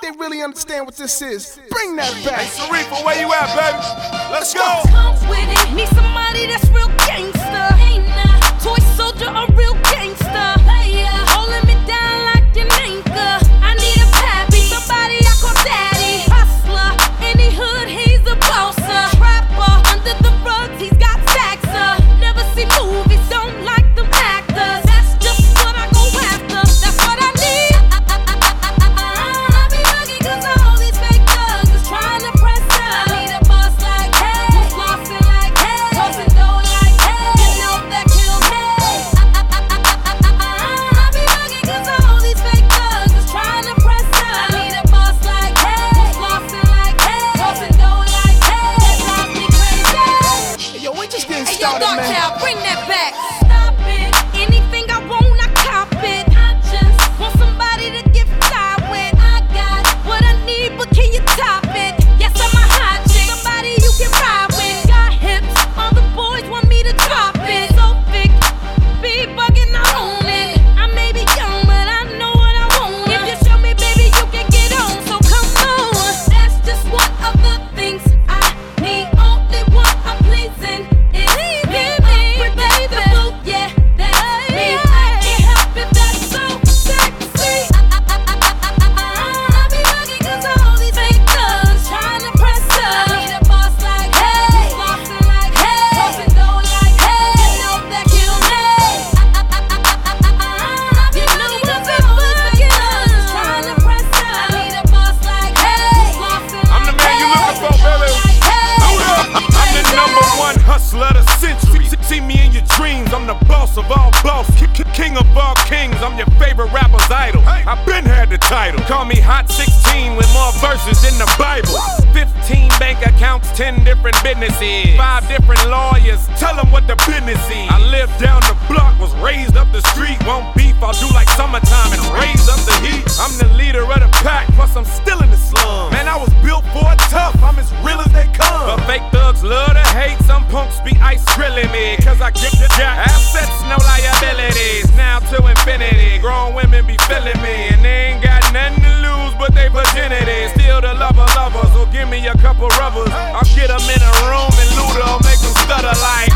think they really understand what this is. Bring that back. Hey, Sharifa, where you at, baby? Let's go. Come with it. Need somebody that's real gangster. Ain't nah. Toy soldier, a real gangster. Holding me down like an anchor. I need a pappy, somebody I call daddy. Hustler, any hood, he's a bosser. Trapper, under the rugs, he's got saxer. Never see movies, don't like them actors. That's just what I go after. That's what I need. I be bugging 'cause all these fake thugs is trying to press up. I need a boss like hey, who's flossing like hey, tossing dough like hey. You know that kills me. I be bugging 'cause all these fake thugs is trying to press up. I need a boss like hey, who's flossing like hey, tossing dough like hey. That drives me crazy. Hey, yo, we just getting Hey, yo, started, man. Darktown, bring that back. Stop it. Anything I want, I cop it. I just want somebody to get fly with. I got what I need, but can you top it? Yes, I'm a hot chick. Somebody you can ride with. Got hips, all the boys want me to drop it. So thick, be bugging, I own it. I may be young, but I know what I want. If you show me, baby, you can get on. So come on. That's just one of the things I need. Only one I'm pleasing. I'm the boss of all boss, king of all kings. I'm your favorite rapper's idol. I've been had the title. Call me Hot 16 with more verses than the Bible. 15 bank accounts, 10 different businesses, 5 different lawyers. Tell them what the business is. I lived down the block, was raised up the street. Won't beef, I'll do like summertime and raise up the heat. I'm the leader of the pack, plus I'm still in the slum. Man, I was built for it tough, I'm as real as they come. But fake thugs love to hate, some punks be ice grilling me. Cause I get the jack. Assets, no liabilities, now to infinity. Grown women be feeling me, and they ain't got nothing to lose but they virginity. Still the lover, so give me a couple rubbers. I'll get them in a room and loot 'em, make them stutter like